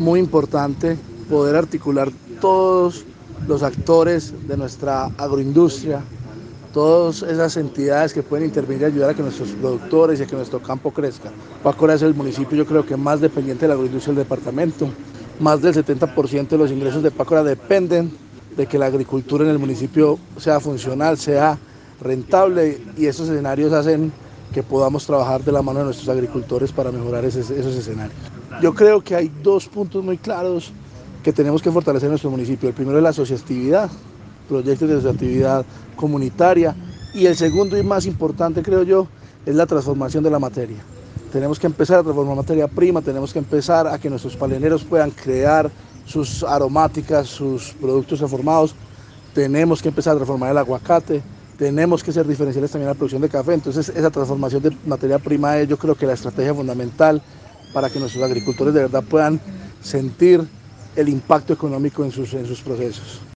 muy importante poder articular todos los actores de nuestra agroindustria, todas esas entidades que pueden intervenir y ayudar a que nuestros productores y a que nuestro campo crezca. Pácora es el municipio, yo creo que más dependiente de la agroindustria del departamento. Más del 70% de los ingresos de Pácora dependen de que la agricultura en el municipio sea funcional, sea rentable, y esos escenarios hacen que podamos trabajar de la mano de nuestros agricultores para mejorar esos escenarios. Yo creo que hay dos puntos muy claros que tenemos que fortalecer en nuestro municipio. El primero es la asociatividad, proyectos de asociatividad comunitaria, y el segundo y más importante, creo yo, es la transformación de la materia. Tenemos que empezar a transformar materia prima, tenemos que empezar a que nuestros paleneros puedan crear sus aromáticas, sus productos transformados, tenemos que empezar a transformar el aguacate, tenemos que ser diferenciales también en la producción de café. Entonces esa transformación de materia prima es, yo creo, que la estrategia fundamental para que nuestros agricultores de verdad puedan sentir el impacto económico en sus procesos.